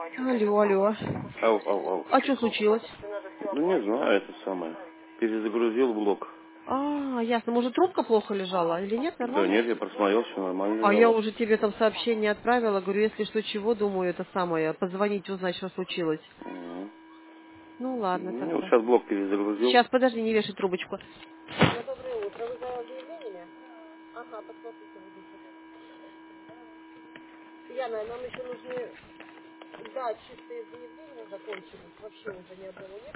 Алло, алло. Ау, ау, ау. А что случилось? Ну, не знаю, это самое. Перезагрузил блок. А, ясно. Может, трубка плохо лежала или нет? Да Нормально? нет, я просмотрел, все нормально А я лежало. уже тебе там сообщение отправила. Говорю, если что, чего, думаю, это самое. Позвонить, узнать, что случилось. Мгм. Ну, ладно Ну, вот тогда. сейчас блок перезагрузил. Сейчас, подожди, не вешай трубочку. Доброе утро. Вы за заявлениями? Ага, посмотрите. Яна, нам еще нужны, да, чистые заявления закончились. Вообще уже ни одного нет.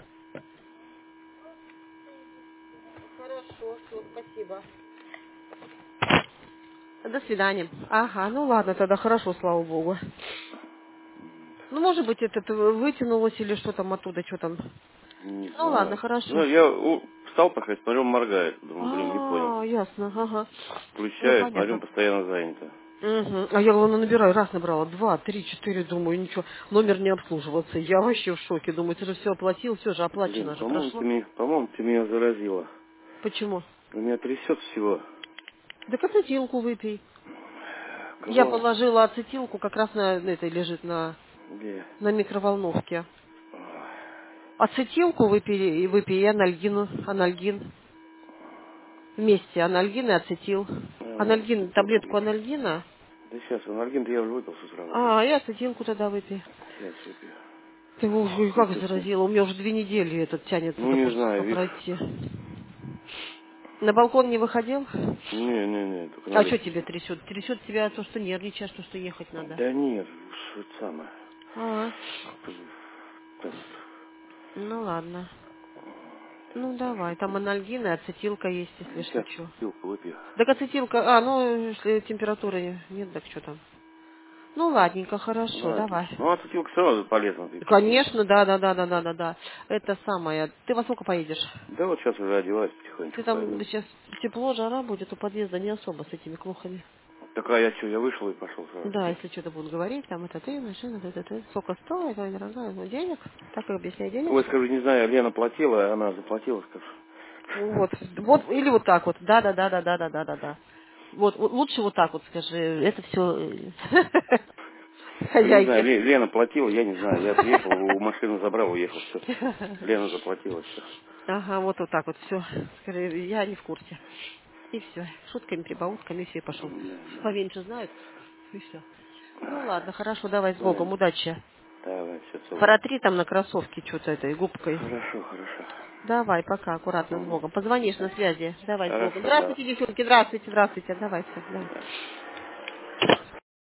Хорошо, все, спасибо. До свидания. Ага, ну ладно, тогда хорошо, слава богу. Ну, может быть, это вытянулось или что там оттуда, что там. Не Ну ладно, знаю. Ну, хорошо. я встал пока, смотрю, он моргает. Думаю, блин, не понял. А, ясно, ага. Ну, Включаю, смотрю, понятно. он постоянно занято. Угу. А я главное набираю, раз набрала, 2, 3, 4, думаю, ничего, номер не обслуживался. Я вообще в шоке, думаю, ты же все оплатил, все же Блин, оплачено же, по-моему, прошло. ты меня заразила. Почему? У меня трясет всего. Да ацетилку выпей. Я Кого? положила ацетилку, как раз на этой лежит Где? на микроволновке. Ацетилку выпей и анальгин. Вместе анальгин и ацетил. Анальгин, Ацетилку таблетку выпью. анальгина. Да сейчас, анальгин-то я уже выпил с утра вроде. А, и ацетилку тогда выпей. Сейчас выпью. Ты ой, как Выпил все. заразила. У меня уже 2 недели этот тянется Ну, до не курса знаю, видишь. пройти. На балкон не выходил? Не, только на А что тебе лестнице. трясет? Трясет тебя то, что нервничаешь, то, что ехать надо. Да нет, что это самое. А, Так, ну ладно. Ну так, давай, там анальгин и ацетилка есть, если что, сейчас что. пилку выпью. Так ацетилка, ну, если температуры нет, так что там. Ну ладненько, хорошо, Ладно. давай. Ну, ацетилка все равно полезно выпить. Конечно, да. Это самое. Ты во сколько поедешь? Да вот сейчас уже одеваюсь Ты потихонечку там пойду. сейчас тепло, жара будет у подъезда не особо с этими клухами. Так, а я что, я вышел и пошел сразу. Да, если что-то будут говорить, там это ты, машина, это. Сколько стоит, ой, дорогая, ну, денег? Так и объясняй, денег? Ой, скажу, не знаю, Лена платила, а она заплатила, скажу. Вот, или вот так вот, да. Вот лучше вот так вот скажи, это все Не знаю, хозяйки. Лена платила, я не знаю. Я приехал, у машину забрал, уехал, все. Лена заплатила, все. Ага, вот так вот, все. Скажи, я не в курсе. И все. Шутками, прибаутками, все, пошел. Да, да. Поменьше знают, и все. Ну ладно, хорошо, давай с Ладно. Богом, удачи. Давай, все, целую. Протри там на кроссовке что-то этой губкой. Хорошо, хорошо. Давай, пока, аккуратно, с Мгм. Богом. Позвонишь на связи. Давай, с Богом. Хорошо, да. Здравствуйте, девчонки, здравствуйте. Давай, все, давай.